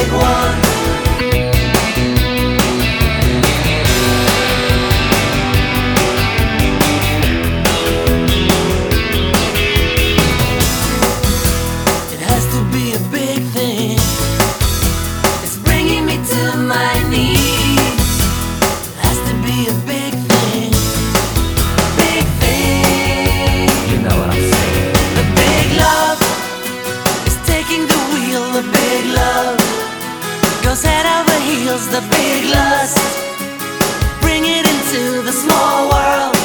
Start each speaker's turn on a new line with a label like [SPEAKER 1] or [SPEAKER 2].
[SPEAKER 1] big one. It has to be a big thing. It's bringing me to my knees. It has to be a big thing. Big thing.
[SPEAKER 2] You know what I'm saying.
[SPEAKER 1] The big love is taking the wheel. The big love goes head over heels. The big lust, bring it into the small world.